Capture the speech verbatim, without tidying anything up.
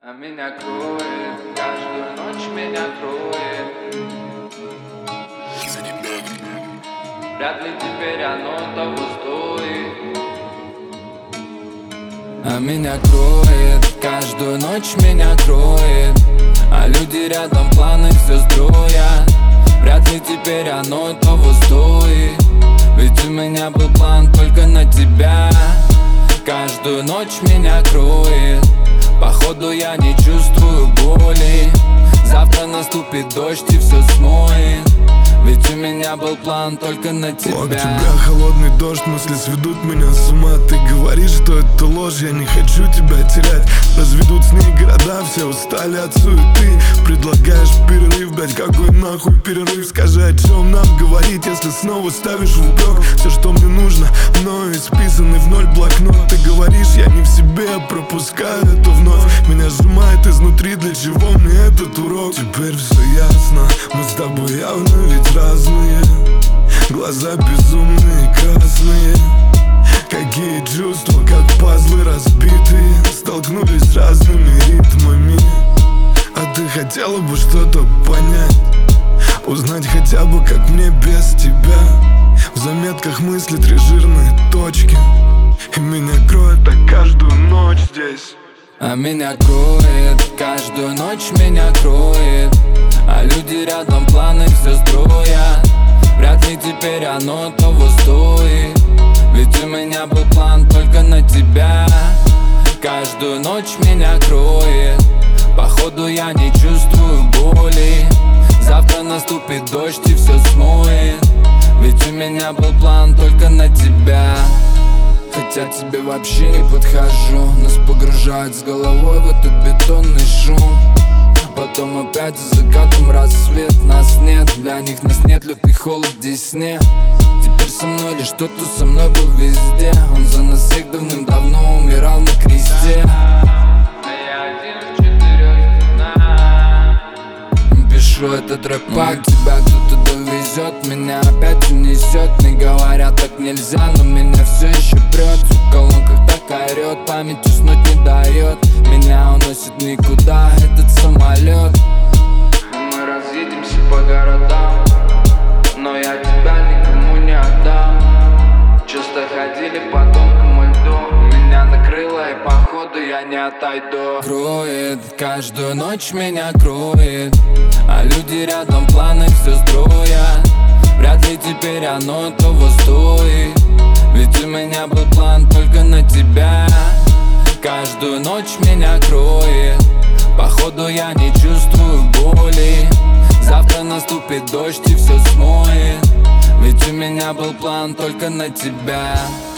А меня кроет, каждую ночь меня кроет. Вряд ли теперь оно того стоит. А меня кроет, каждую ночь меня кроет. А люди рядом планы все строят. Вряд ли теперь оно того стоит. Ведь у меня был план только на тебя. Каждую ночь меня кроет. Походу я не чувствую боли. Завтра наступит дождь и все смоет. Ведь у меня был план только на тебя. От тебя холодный дождь, мысли сведут меня с ума. Ты говоришь, что это ложь, я не хочу тебя терять. Разведут с ней города, все устали от суеты. Предлагаешь перерыв, блять, какой нахуй перерыв? Скажи, о чем нам говорить, если снова ставишь в упрек все, что мне нужно, мною исписанный в ноль блокнот. Ты говоришь, я не в себе, я пропускаю это вновь. Меня сжимает изнутри, для чего мне этот урок? Теперь все ясно, мы с тобой явно ведь разные. Глаза безумные, красные. Какие чувства, как пазлы разбитые, столкнулись с разными ритмами. А ты хотела бы что-то понять, узнать хотя бы, как мне без тебя. В заметках мысли три жирные точки, и меня кроет так каждую ночь здесь. А меня кроет, каждую ночь меня кроет. А люди рядом планы все строят. Вряд ли теперь оно того стоит. Ведь у меня был план только на тебя. Каждую ночь меня кроет. Походу я не чувствую боли. Завтра наступит дождь и все смоет. Ведь у меня был план только на тебя. Хотя тебе вообще не подхожу. Нас погружают с головой в этот бетонный шум. Потом опять за закатом рассвет. Нас нет, для них нас нет, лютый холод в Десне. Теперь со мной лишь тот, кто со мной был везде. Он за нас всех давным-давно умирал на кресте. Пишу этот рэп, как тебя кто-то довезет. Меня опять унесет. Мне говорят, так нельзя, но меня все еще прет. В колонках так орет, память уснуть не дает. Меня уносит никуда этот самолет. Мы разъедемся по городам, но я тебя никому не отдам. Часто ходили по тонкому льду, меня накрыло и походу я не отойду. Кроет, каждую ночь меня кроет. А люди рядом планы все строят. Вряд ли теперь оно того стоит. Ведь у меня был план только на тебя. Каждую ночь меня кроет. Походу я не чувствую боли. Завтра наступит дождь и все смоет. Ведь у меня был план только на тебя.